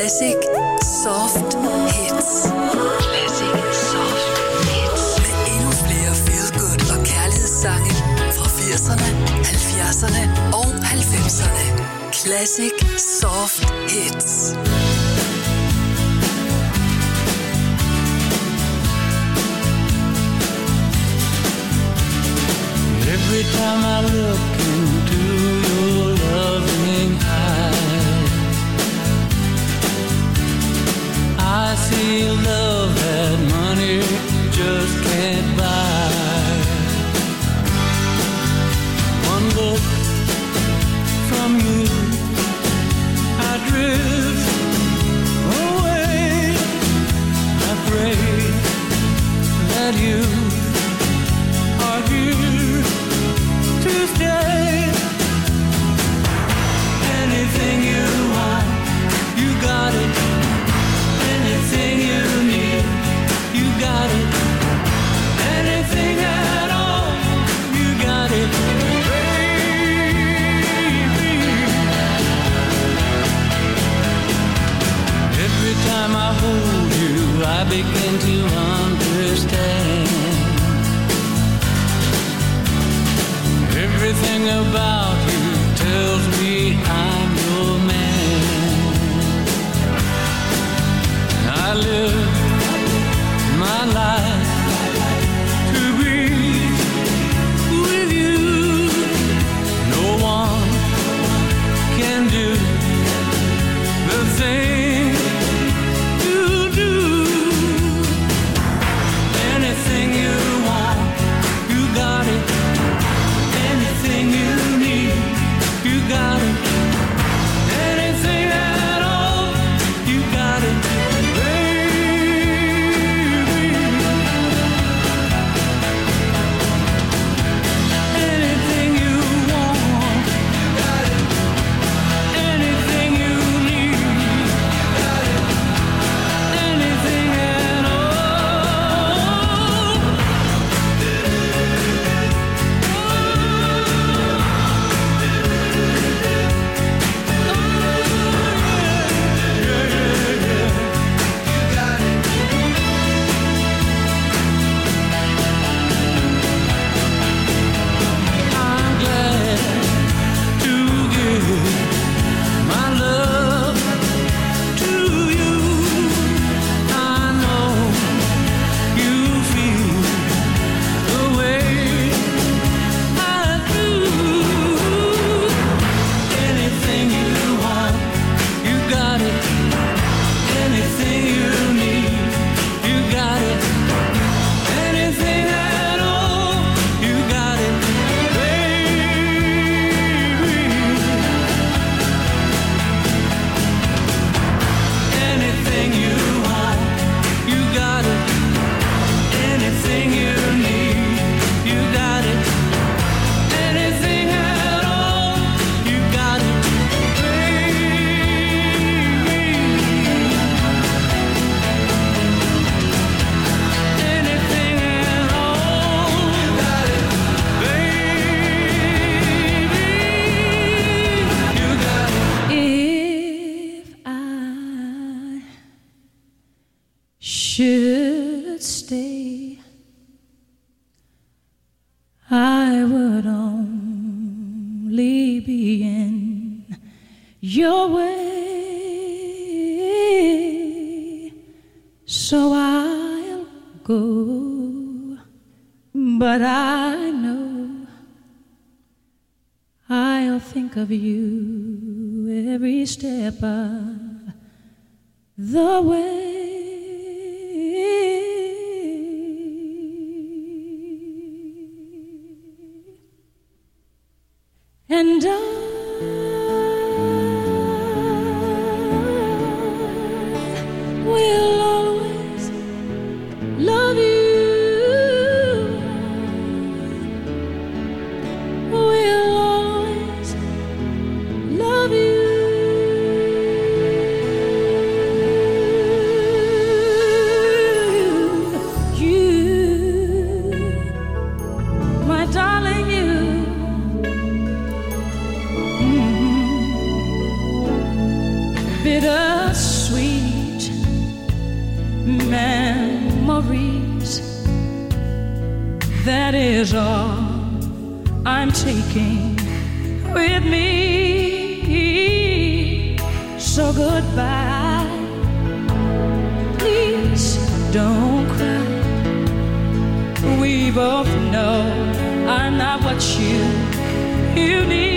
Classic Soft Hits. Classic Soft Hits. Med endnu flere feel-good og kærlighedssange fra 80'erne, 70'erne og 90'erne. Classic Soft Hits. Every time I look into your loving eyes, I see love that money just can't buy. One look from you, I drift away. I pray that you are here to stay. Anything you want, you got it. Anything you need, you got it. Anything at all, you got it, baby. Every time I hold you, I begin to understand. Everything about you tells me I'm your man. I live my life to be with you. No one can do the thing you do. Anything you want, you got it. Anything you need, you got it. Anything at all, you got it, baby. Anything you want, you got it. Anything you need, you got it. Anything at all. I'm glad to give my love to you. I know you feel the way I do. Anything you want, you got it. Anything you need, you got it. Anything at all, you got it, baby. Anything you want, you got it. Anything you need, you got it. Anything at all, you got it, baby. Anything at all, you got it, baby. You got it. If I should stay, I would only be in your way. So I'll go, but I know I'll think of you every step of the way. And I will always love you. Will always love you. My darling, you That is all I'm taking with me. So goodbye. Please don't cry. We both know I'm not what you need.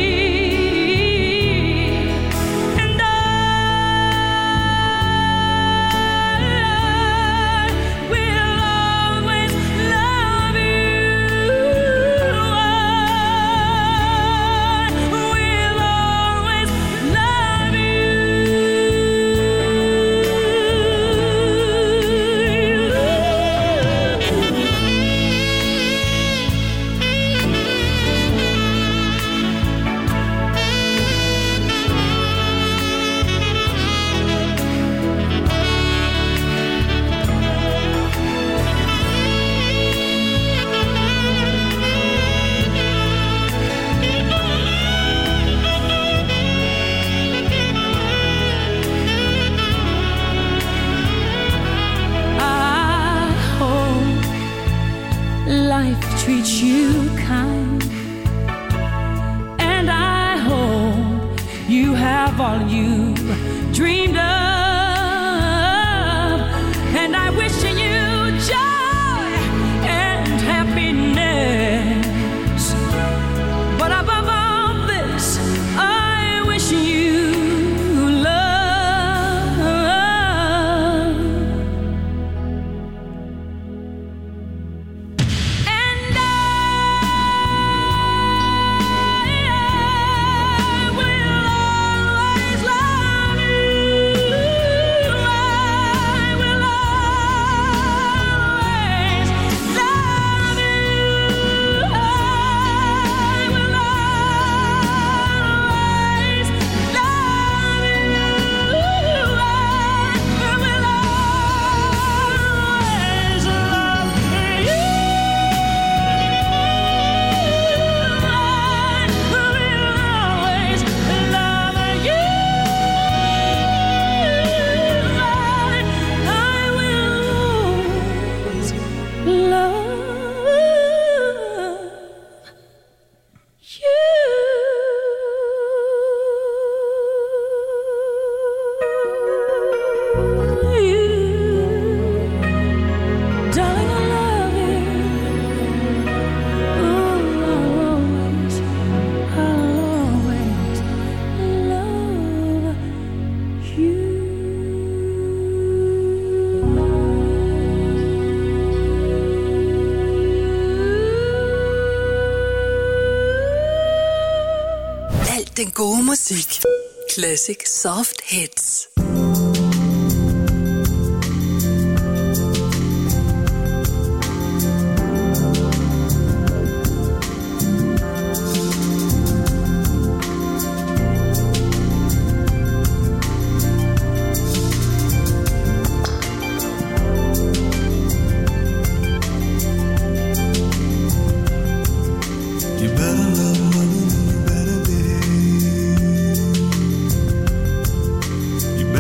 Treat you kind, and I hope you have all you dreamed of, and I wish you joy and happiness, but above all this I wish you love. Den gode musik. Classic Soft Hits. You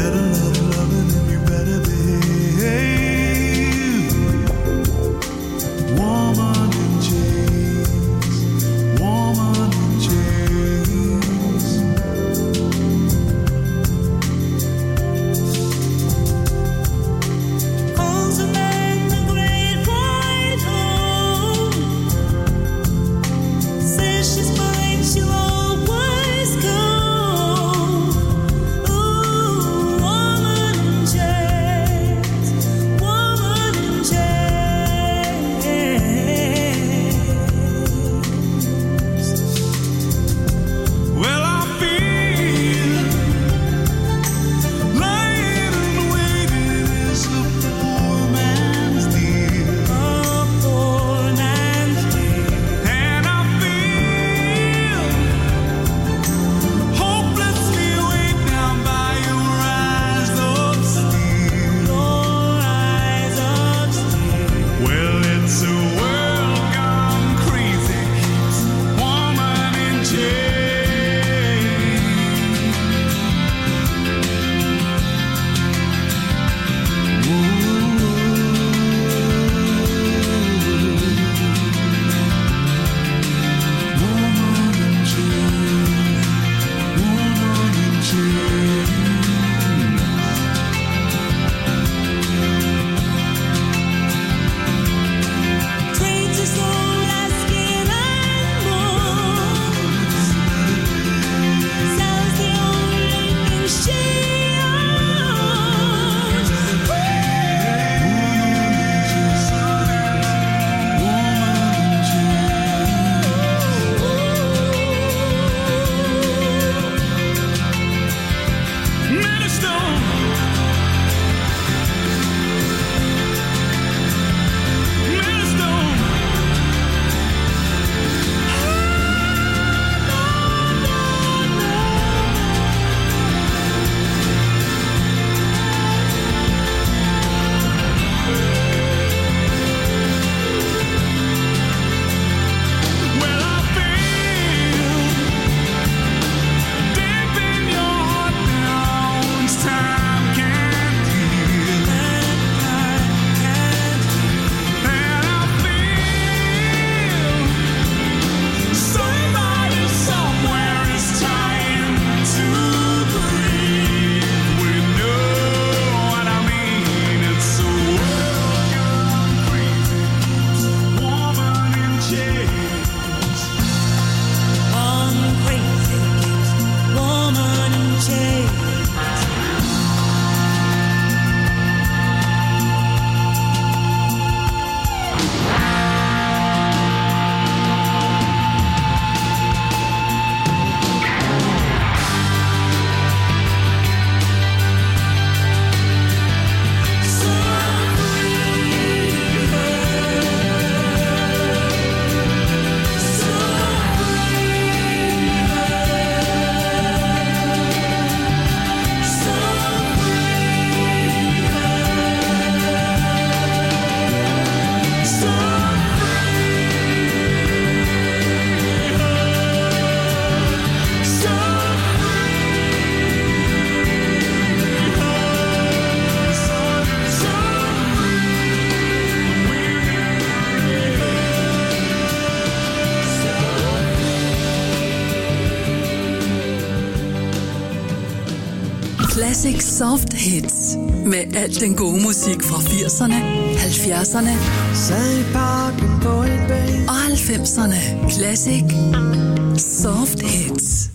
Classic Soft Hits. Med al den gode musik fra 80'erne, 70'erne og 90'erne. Classic Soft Hits.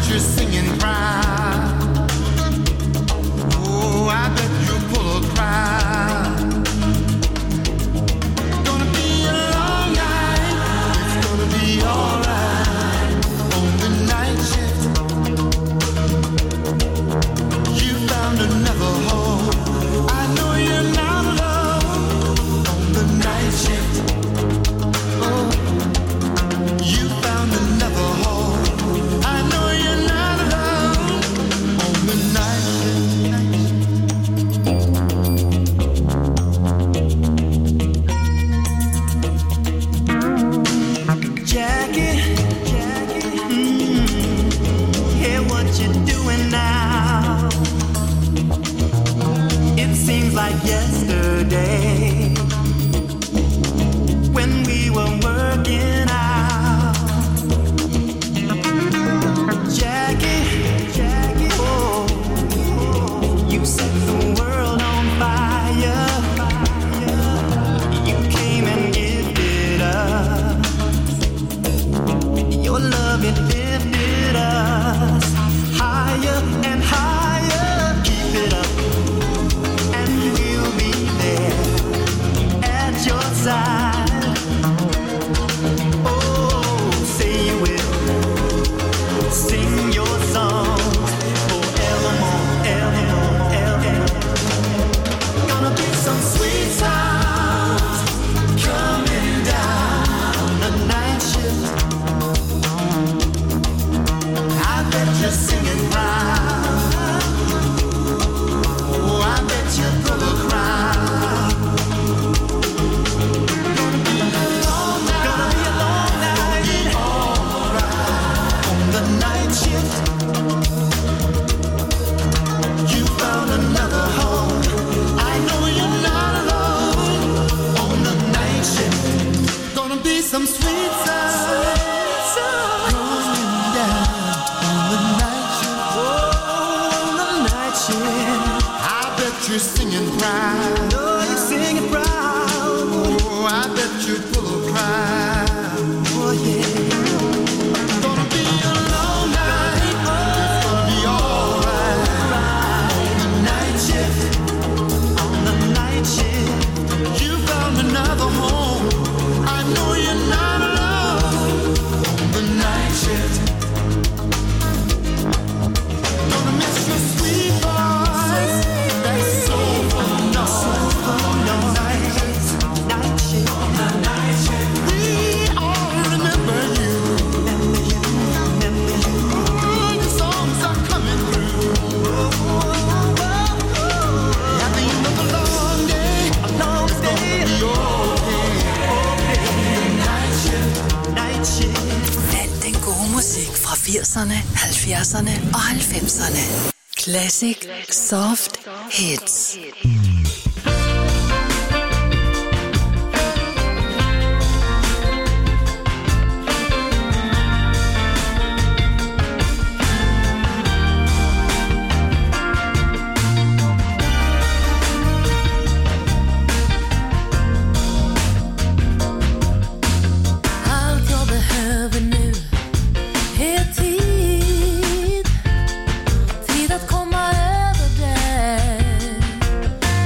you're singing proud. Oh, I bet you're full of pride. Gonna be a long night. It's gonna be alright on the night shift. You found another home. I know you're not alone on the night shift. Oh, you found another home. I know you're not alone on the night shift. Jackie, hear what you're doing now. It seems like yesterday when we were working out. Jackie, oh, you set the world on fire. You came and gifted us your love, it lifted us higher and higher. Keep it up, and we'll be there at your side. Oh, say you will sing your songs forevermore, evermore, evermore. Gonna be some sweet sounds coming down the night shift. I bet you're singing proud. Oh, I bet you're full of pride. Gonna be a long night. Gonna be a long night. Be alright on the night shift. You found another home. I know you're not alone on the night shift. Gonna be some sweet sound going down on the night shift. Oh, on the night shift. I bet you're singing proud. Oh, you're singing proud. Oh, I bet you're full of pride. Oh, yeah. Gonna be a long night. It's gonna be alright on the night shift. On the night shift. You found another home. I know you're not alone on the night shift. Gonna miss your sweet voice. That soulful noise on the night shift. On the night shift. We all remember you. Ooh, the songs are coming through. At the end of a long day, it's gonna be okay. Night shift. Night shift. Al den gode musik fra 80'erne, 70'erne og 90'erne. Classic Soft Hits. Allt jag behöver nu är tid att komma över dig.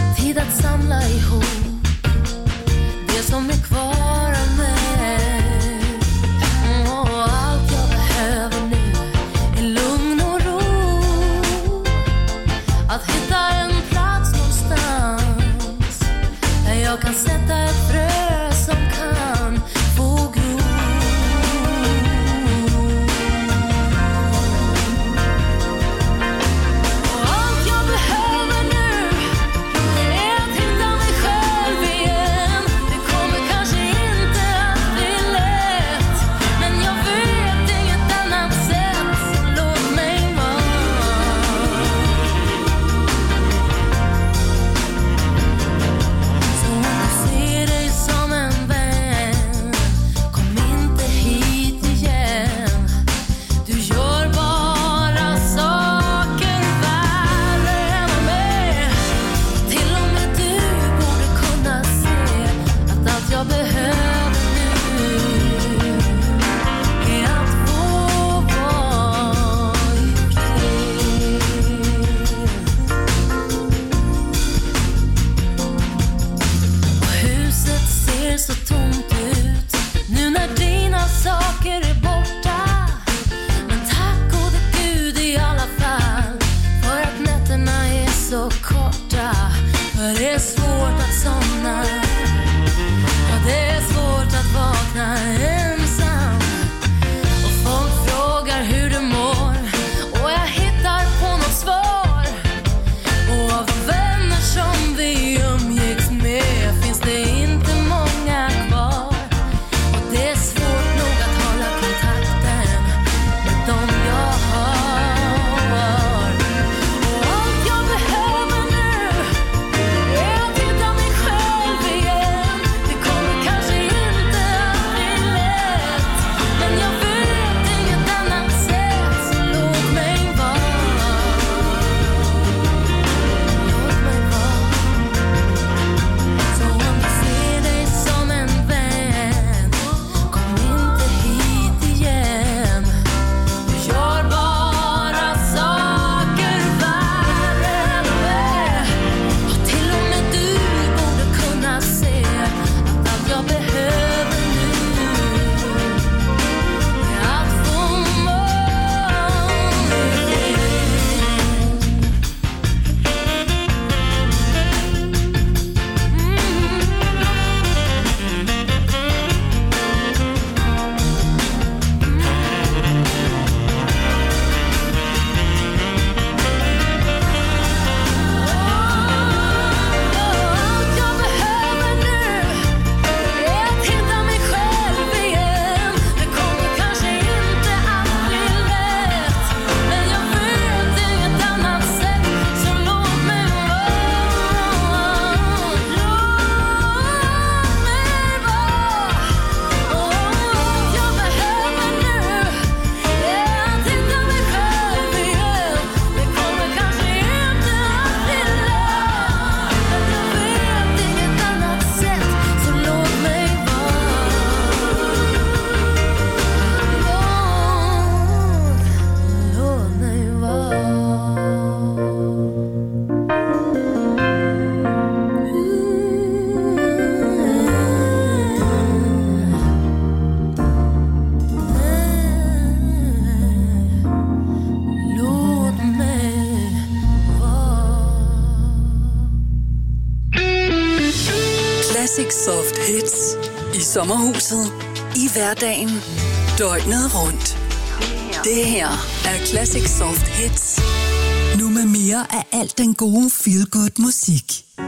Sommerhuset. I hverdagen. Døgnet rundt. Det her er Classic Soft Hits. Nu med mere af alt den gode feel-good musik.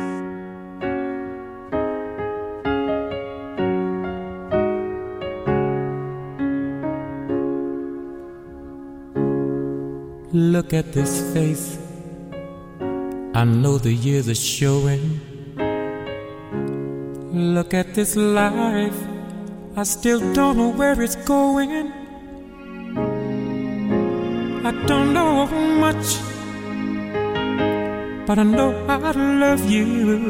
Look at this face. I know the years are showing. Look at this life. I still don't know where it's going. I don't know much, but I know I love you.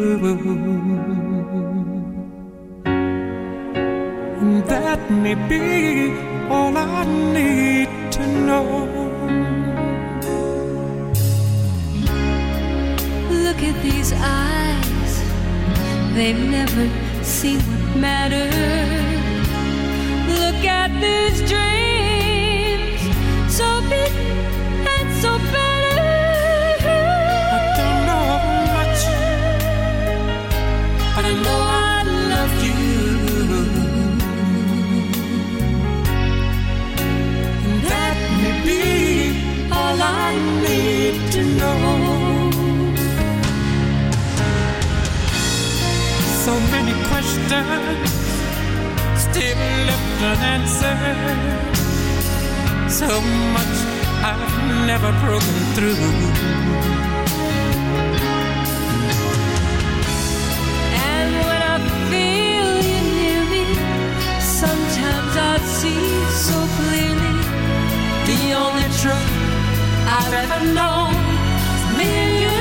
And that may be all I need to know. Look at these eyes, they've never seen what matters. Look at these dreams, so big and so better. I don't know much, but I know I love you. And that may be all I need to know. So many questions still left unanswered. So much I've never broken through. And when I feel you near me, sometimes I see so clearly the only truth I've ever known is me and you.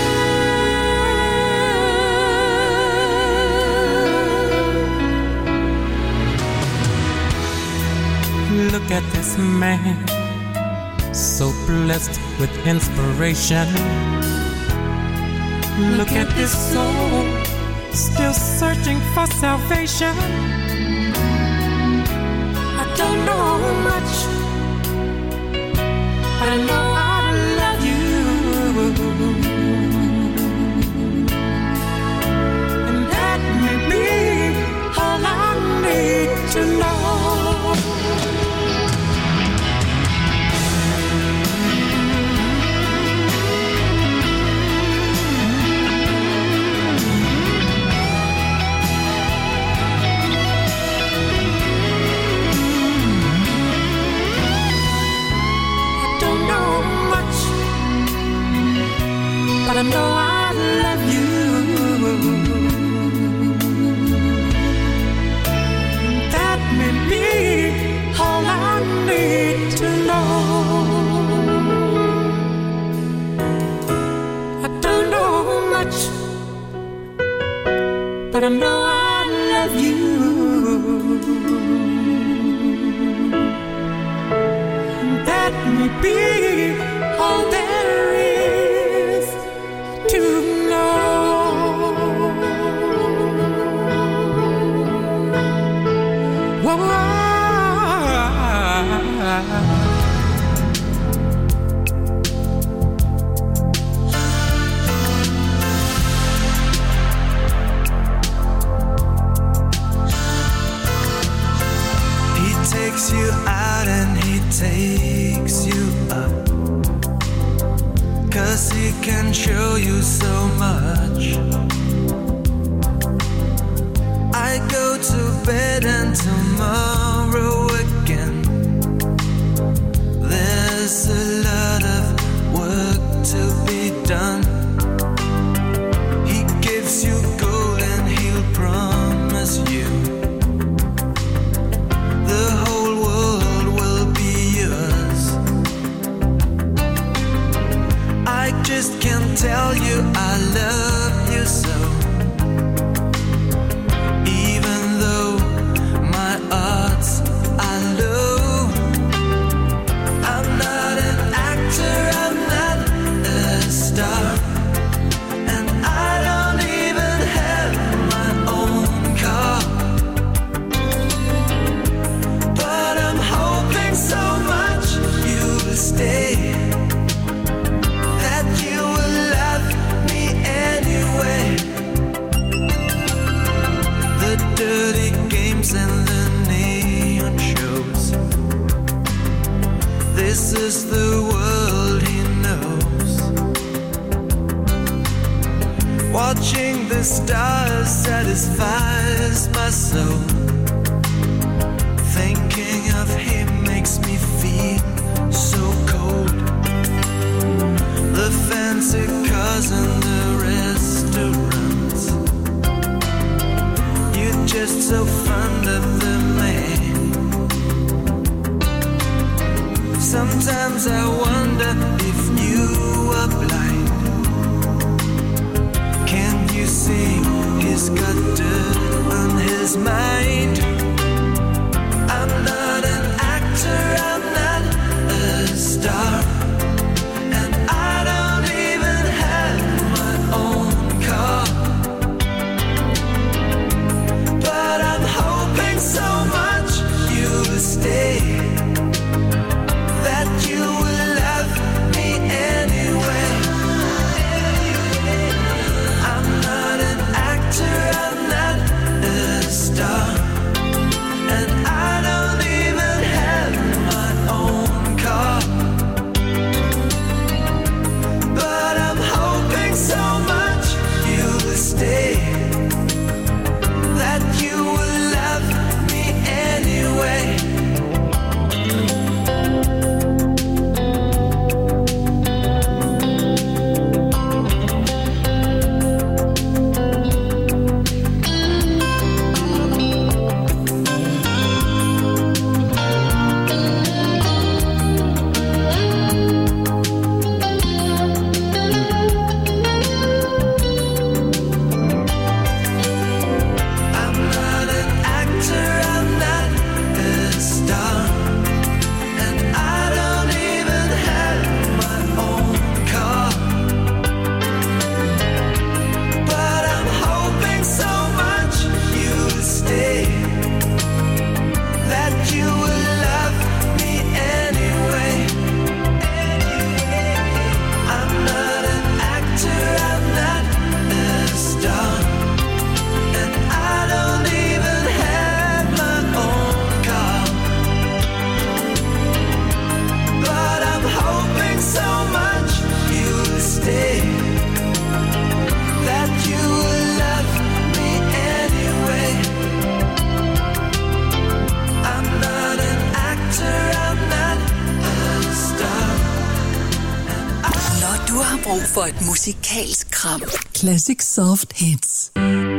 Look at this man, so blessed with inspiration. Look at this soul, still searching for salvation. I don't know much, but I know I love you. And that may be all I need to know. But I know I love you. That may be all I need to know. I don't know much, but I know I love you. That may be all there is to know. Whoa. He takes you out and he takes you up, 'cause he can show you so much. I go to bed and tomorrow again. There's a lot of work to be done. He gives you gold and he'll promise you the whole world will be yours. I just can't tell you I love you so. Even though my odds are low, I'm not an actor, I'm not a star, and I don't even have my own car. But I'm hoping so much you'll stay, that you will love me anyway. Watching the stars satisfies my soul. Thinking of him makes me feel so cold. The fancy cars and the restaurants, you're just so fond of the man. Sometimes I wonder if you are blind. Can't you see he's got dirt on his mind? I'm not an actor, I'm not a star, and I don't even have my own car. But I'm hoping so much you'll stay, that you will love me anyway. I'm not an actor, I'm not a star, and I don't even have my own car. But I'm hoping so much you'll stay, that you will love me anyway. I'm not an actor, I'm not a star, and I don't even have my own car. But I'm hoping so much you'll stay, that you will love me anyway. I'm not an actor, I'm not a star, and I don't even have my own car. But I'm hoping so much you'll stay, that you will love me anyway. I'm not an actor, I'm not a star. Når du har brug for et musikalsk kram. Classic Soft Hits.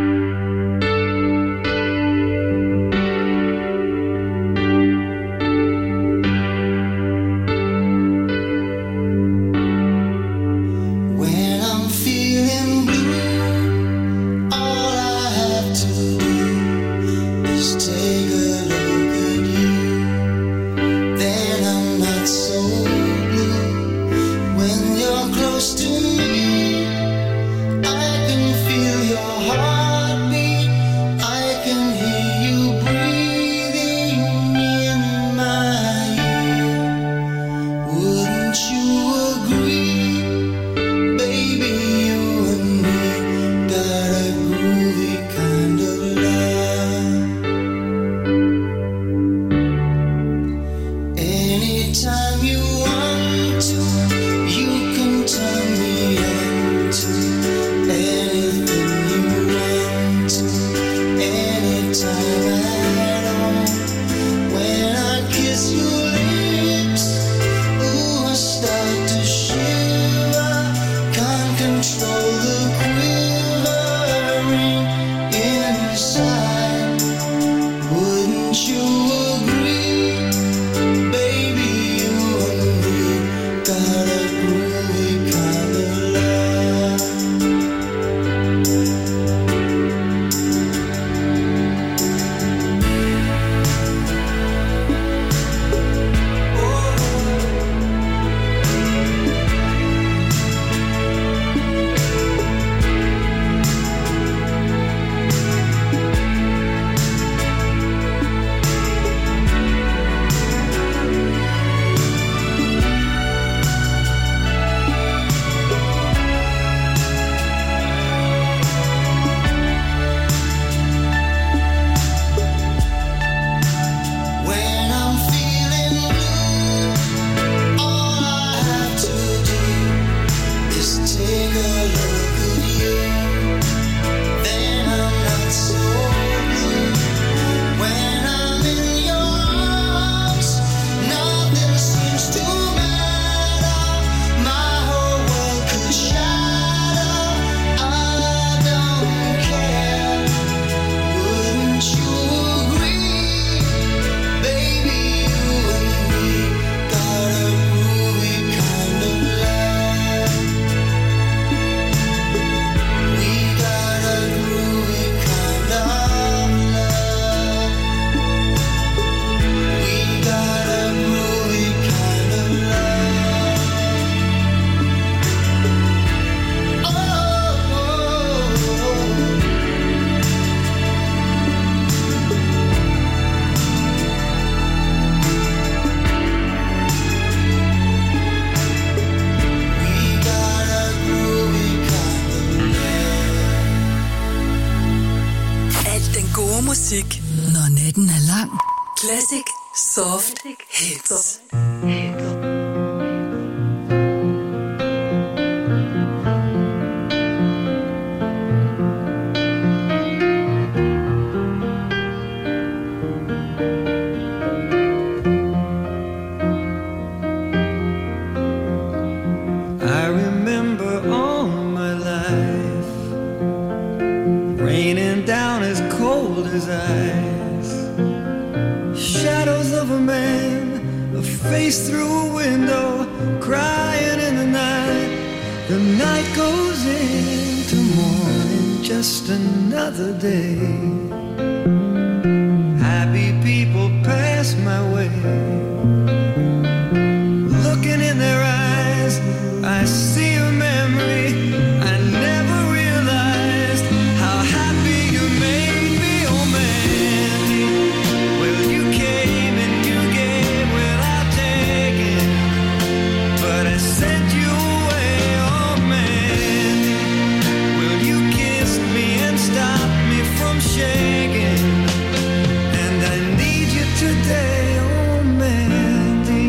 When I'm feeling blue, all I have to do is take a look at you. Then I'm not so blue. When you're close to me, I can feel your heartbeat. I can hear you breathing in my ear. Wouldn't you agree? Baby, you and me got a groovy kind of love. Anytime you want to, you can turn me musik, når natten er lang. Classic Soft Hits. Face through a window, crying in the night. The night goes into morning, just another day. Happy people pass my way. Looking in their eyes, I see a memory. I never realized how happy you made me, oh Mandy. Well, you came and you gave without taking, but I sent you away, oh Mandy. Well, you kissed me and stopped me from shaking, and I need you today, oh Mandy.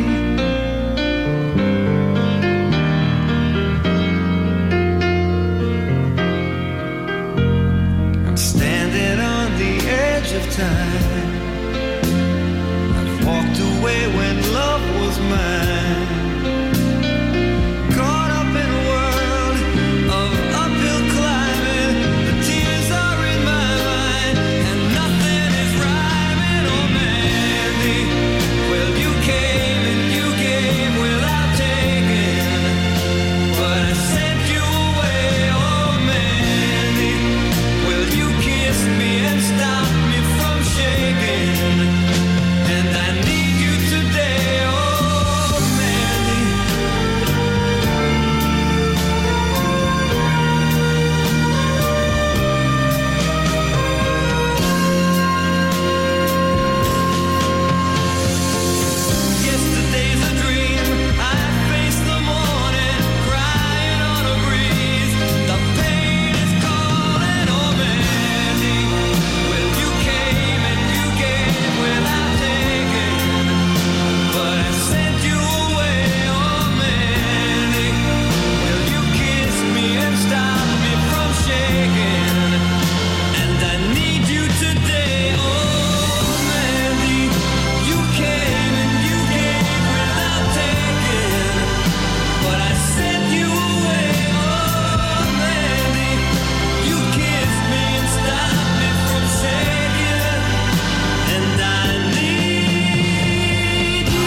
I'm standing on the edge of time. I've walked away when love was mine. Caught up in a world of uphill climbing. The tears are in my mind, and nothing is rhyming, oh Mandy. Well, you came and you gave without taking, but I sent you away, oh Mandy. Well, you kissed me and stopped me from shaking, and I need you today, oh Mandy. Yesterday's a dream. I face the morning, crying on a breeze. The pain is calling, oh Mandy. Well, you came and you gave without taking, but I sent you away, oh Mandy. Well, you kissed me and stopped me from shaking, and I need you today, oh Mandy. You came and you gave without taking, but I sent you away, oh Mandy. You kissed me and stopped me from shaking, and I need you.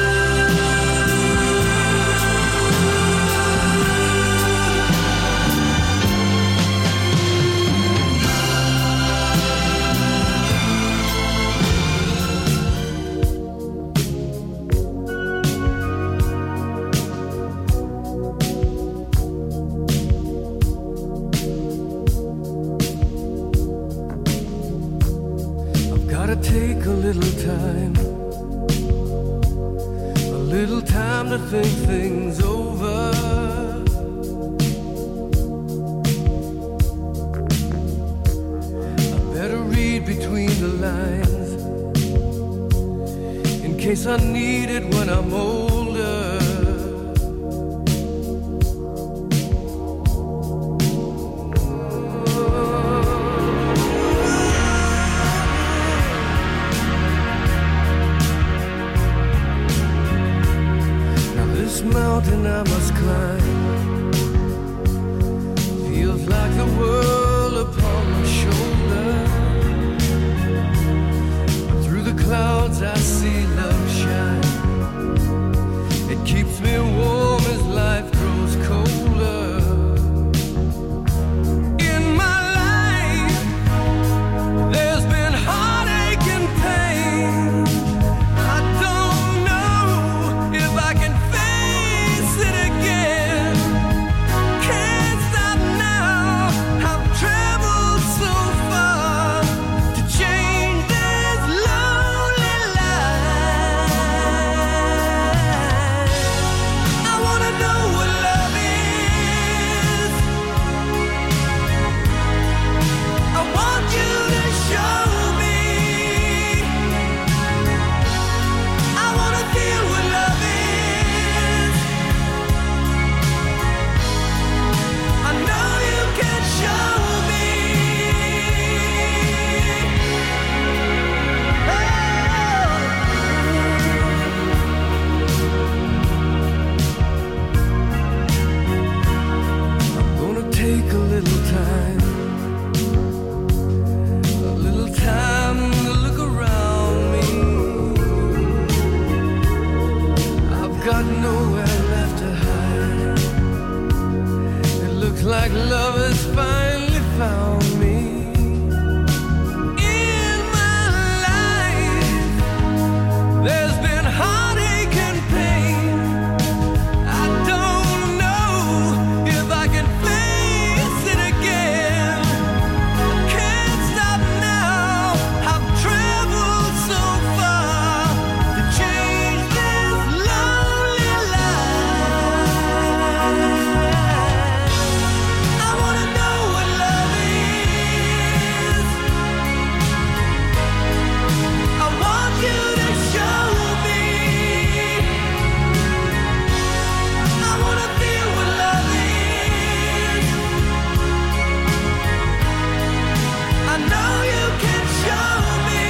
I've gotta take a little time to think things over. I better read between the lines in case I need it when I'm older. Mountain I must climb feels like the world upon my shoulder. Through the clouds I see love shine. It keeps me warm as life grows colder. In my life there's been heartache and pain. I don't know if I can face it again. Can't stop now. I've traveled so far to change this lonely life. I like love has finally found me. In my life, there's been heartache and pain. I don't know if I can face it again. I can't stop now. I've traveled so far to change this lonely life. I wanna know what love is. I want you to show me. I wanna feel what love is. I know you can show me.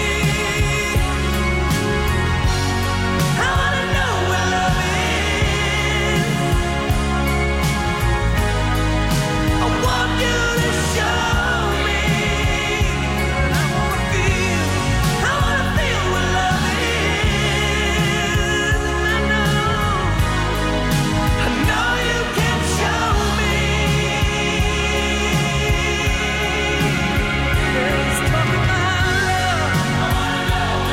I wanna know what love is. I want you to show me. I wanna feel what love is. I know you can show me. Let's talk about love.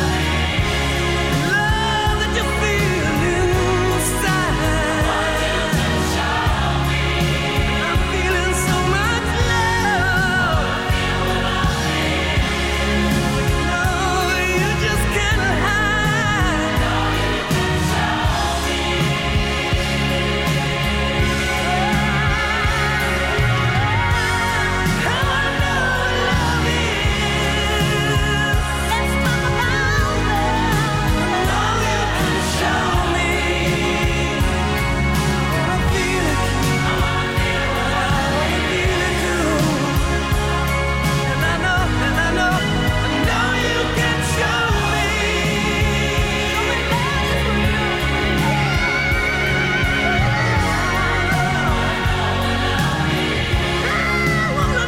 Love that you feel inside. I'm feeling so much love. No, you just can't hide. I wanna know what love is. Let's talk about love. No, you can show me. I wanna feel it. I wanna feel it too. And I know you can show me. I wanna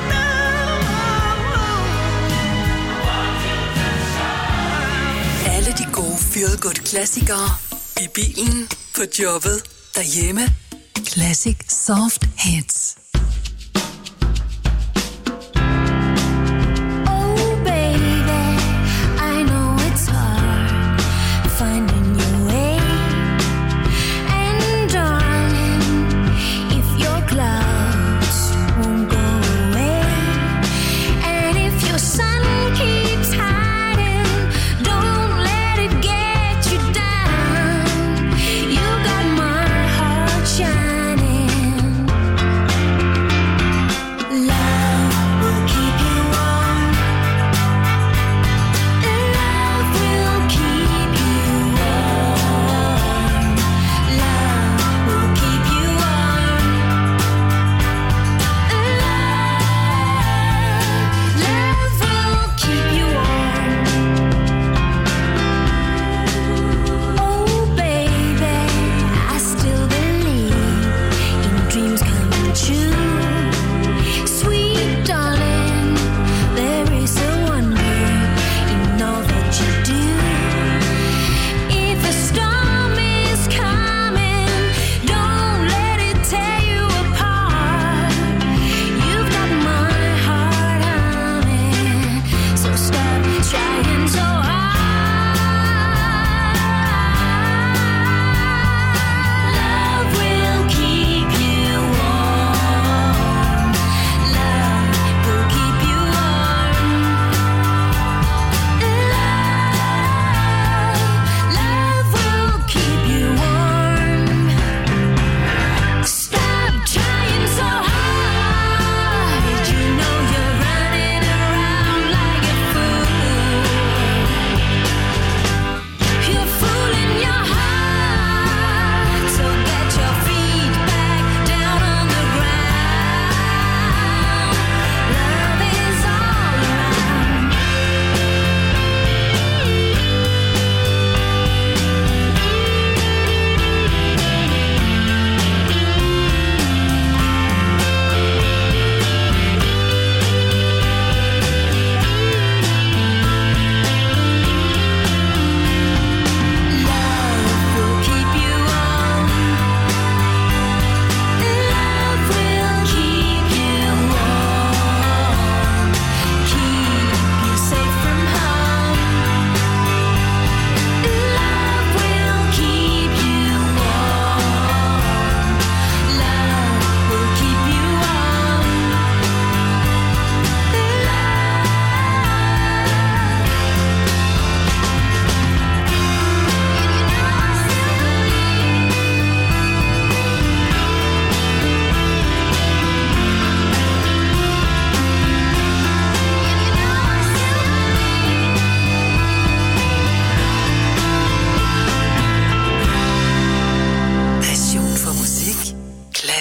know. Alle de gode feel-good-klassikere i bilen, på jobbet, derhjemme. Classic Soft Hits. Oh baby, I know it's hard finding your way. And darling, if your clouds won't go away, and if your sun keeps hiding, don't let it get you down. You got my heart shining.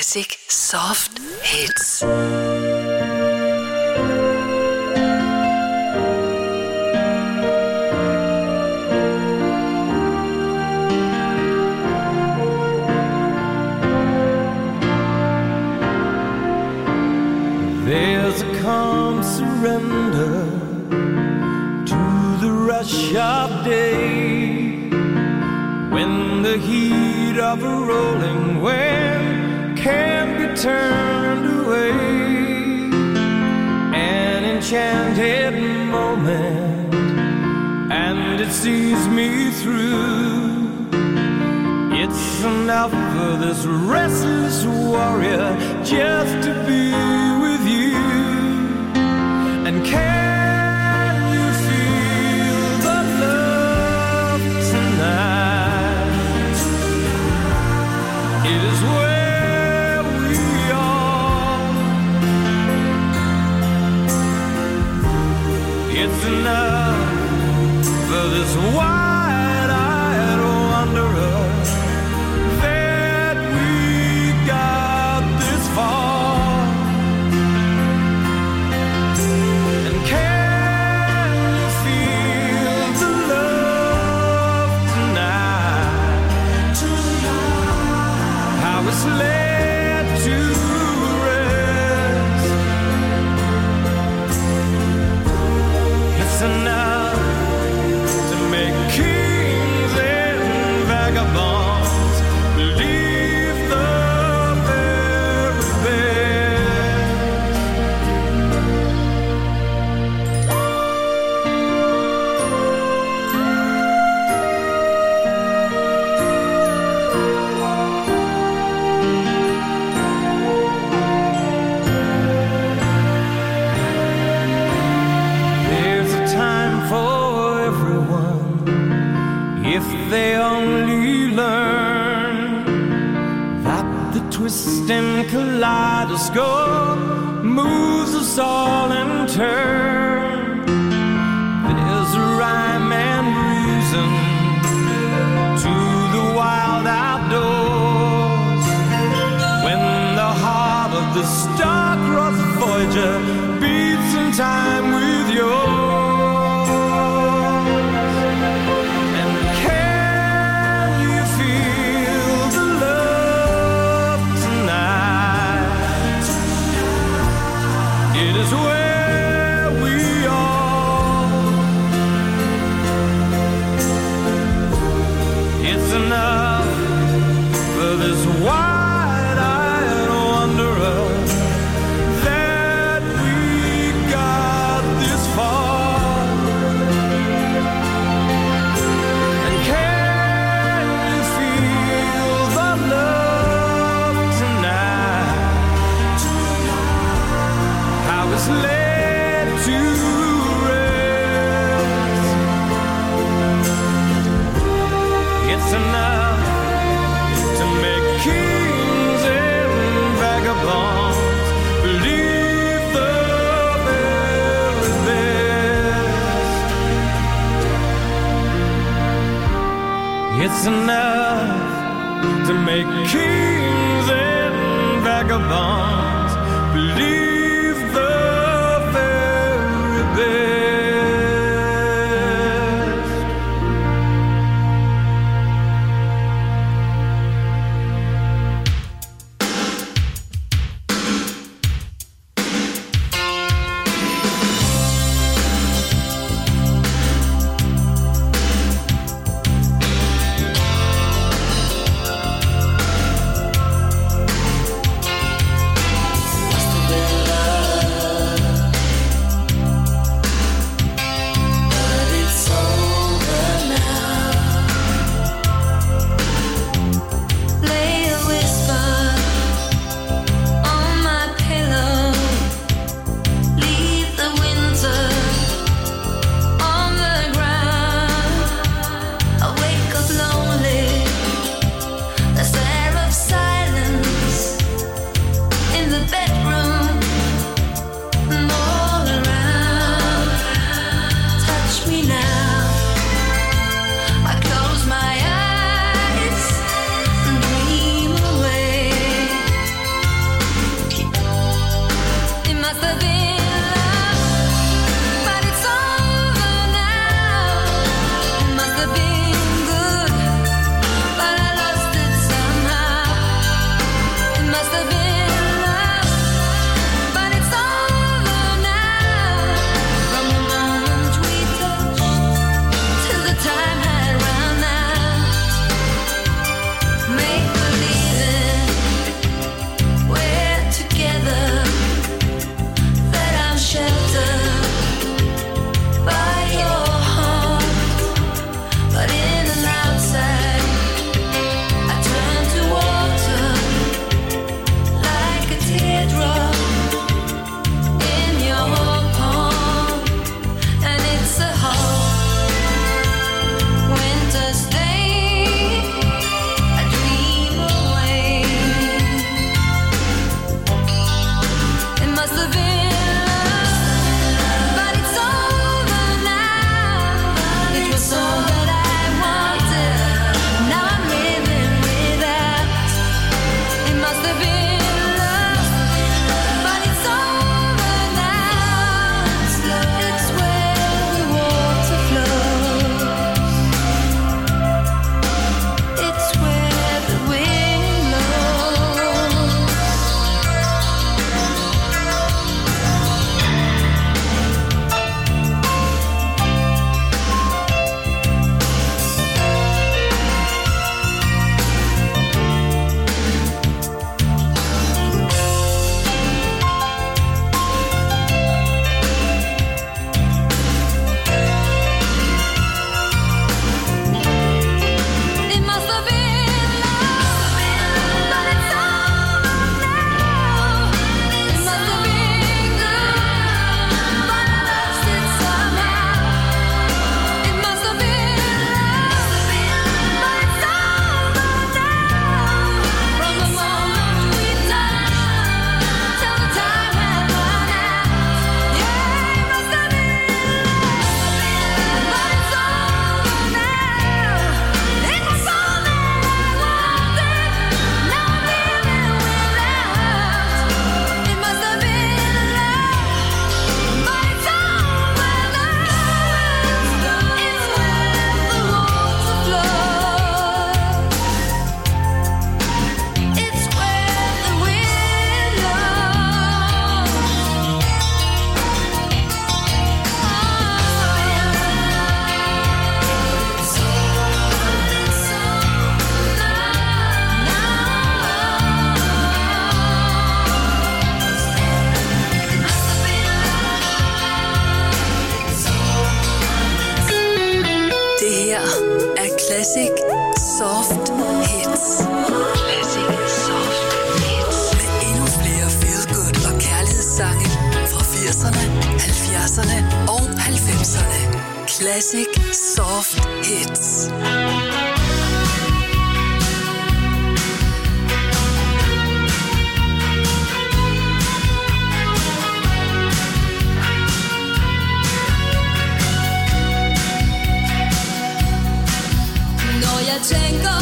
Classic Soft Hits. There's a calm surrender to the rush of day, when the heat of a rolling wind can't be turned away. An enchanted moment, and it sees me through. It's enough for this restless warrior just to be with you. And can you feel the love tonight? It is where we are. It's enough for this wide-eyed wanderer that we got this far. And can you feel the love tonight? How it's led to rest. It's enough to make kings and vagabonds believe the very best. There's a time for everyone if they only learn that the twisting kaleidoscope moves us all in turn. There's a rhyme and reason to the wild outdoors, when the heart of the star-crossed Voyager beats in time with yours. And can you feel the love tonight? It is where we are. It's enough for this wide-eyed wanderer that we got this far. And can you feel the love tonight? How it's led to rest. It's enough to make kings and vagabonds believe the very best. It's enough to make kings and vagabonds believe the very best. Classic Soft Hits. Når jeg tænker,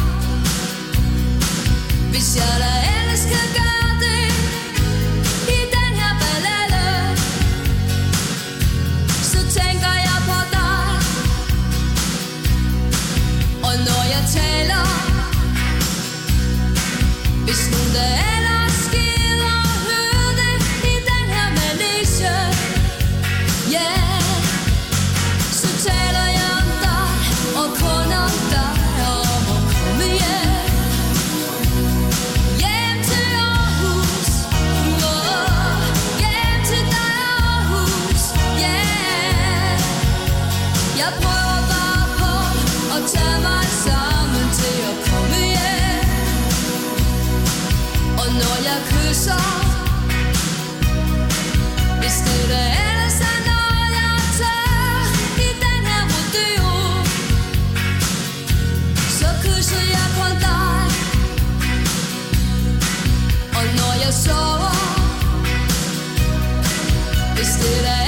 hvis jeg da ellers kan gøre det i den her ballade, så tænker jeg på dig. Og når jeg taler, hvis nogen der ellers gider høre det i den her manege, yeah, så taler jeg om dig og kun om dig. Jeg prøver bare på at tage mig sammen til at komme hjem. Og når jeg kysser, hvis det der ellers er noget jeg tager i den her rodeo, så kysser jeg kun dig. Og når jeg sover, hvis det der